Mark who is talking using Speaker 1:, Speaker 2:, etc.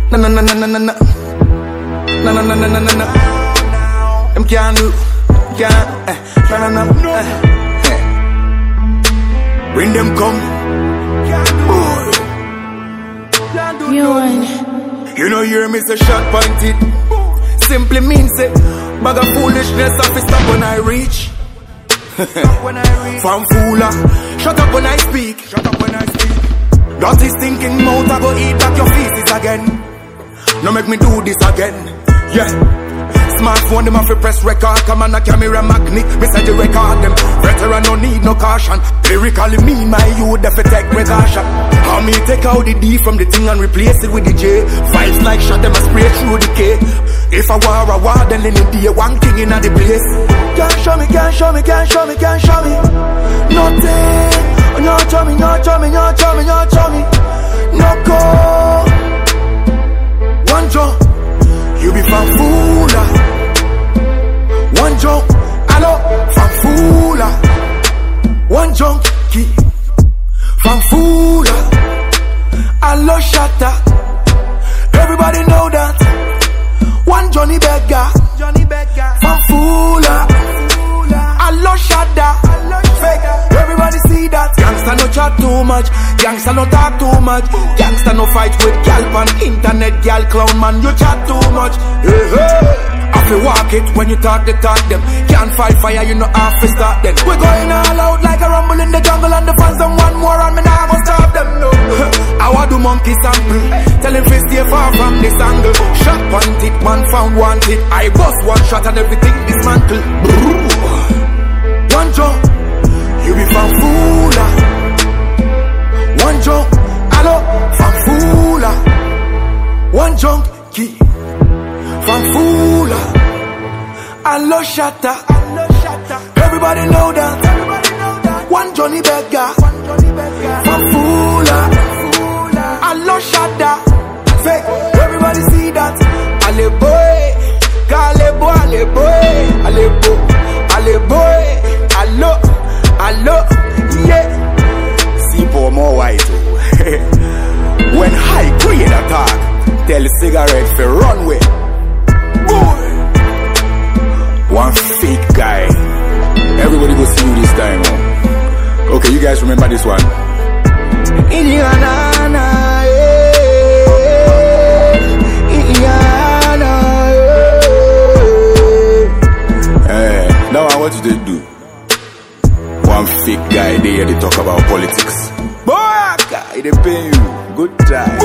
Speaker 1: Na na na na na na na. Na na na na na na na. Them can't do, can't. Na na na. When them come, you know hear me say shot pointed. Simply means it. Bag of foolishness off stop when I reach. From fooler, shut up when I speak. Shut up when I speak. Dirty stinking mouth, I go eat back your feces again. No make me do this again. Yeah. Smartphone, them have to press record. Come on, a camera magnet, beside the record them. Veteran no need no caution. Lyrically me, my youth, they take precaution. How me take out the D from the thing and replace it with the J. Vibes like shot, them a spray through the K. If I war, then any day one thing in the place. Can't show me, can't show me, can't show me, can't show me. Nothing. No show me, no show me, no show me, no show me. No go. One jump, you be fanfula. One jump, hello, fanfula. One jump, key, fanfula. Hello, shatter. Everybody know that. One Johnny Beggar, fanfula. Hello, shatter. Fake. Everybody see that. Gangsta no chat too much. Gangsta no talk too much. Gangsta no fight with gal pan internet. Gal clown man, you chat too much. Hey, hey. Have to walk it when you talk them. Can't fight fire, you know have to start them. We're going all out like a rumble in the jungle. And the fans and one more and me now go stop them. No. I want do monkey sample. Tell him to stay far from this angle. Shot wanted, man found wanted. I bust one shot and everything dismantle. One jump, you be fanfula. One jump, hello, fanfula. One jump, key, fanfula. Hello, shatter. Everybody know that. One Johnny Beggar, fanfula. Hello, shatter. Fake. Everybody see that. Ale boy, kale boy, ale boy, ale boy, ale boy. Hello, yeah. See for more white. When high grade attack, tell the cigarette for runway. Boy, one fake guy. Everybody go see you this time. Oh. Okay, you guys remember this one? Indiana, Indiana. Now what did they do? One fake guy there, they talk about politics. Boy, guy, they pay you. Good time.